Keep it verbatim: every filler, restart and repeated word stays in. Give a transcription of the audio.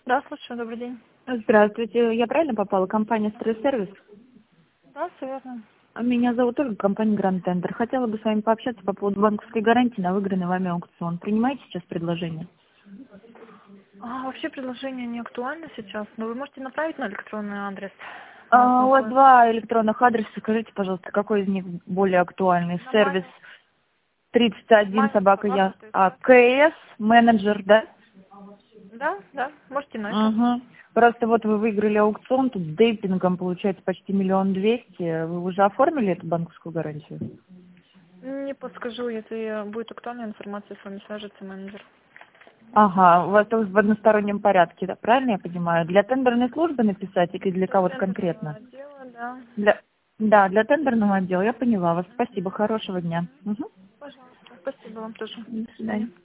Да, слушаю, добрый день. Здравствуйте, я правильно попала? Компания «Стресс-сервис». Да, все верно. Меня зовут Ольга, компания «Гранд Тендер». Хотела бы с вами пообщаться по поводу банковской гарантии на выигранный вами аукцион. Принимаете сейчас предложение? А, вообще предложение не актуально сейчас, но вы можете направить на электронный адрес. У нас А, у вас находится два электронных адреса. Скажите, пожалуйста, какой из них более актуальный? на Сервис маме, тридцать один маме собака я. собака А, ТС. КС менеджер, да? Да, да, можете на это. Угу. Просто вот вы выиграли аукцион, тут с дейпингом получается почти миллион двести. Вы уже оформили эту банковскую гарантию? Не подскажу, если будет актуальная информация, с вами свяжется менеджер. Ага, у вас это в одностороннем порядке, да, правильно я понимаю? Для тендерной службы написать или для Для кого-то тендерного конкретно? отдела, да. Для... Да, для тендерного отдела, я поняла вас. Спасибо, хорошего дня. Мгм. Пожалуйста. Спасибо вам тоже. До До свидания. свидания.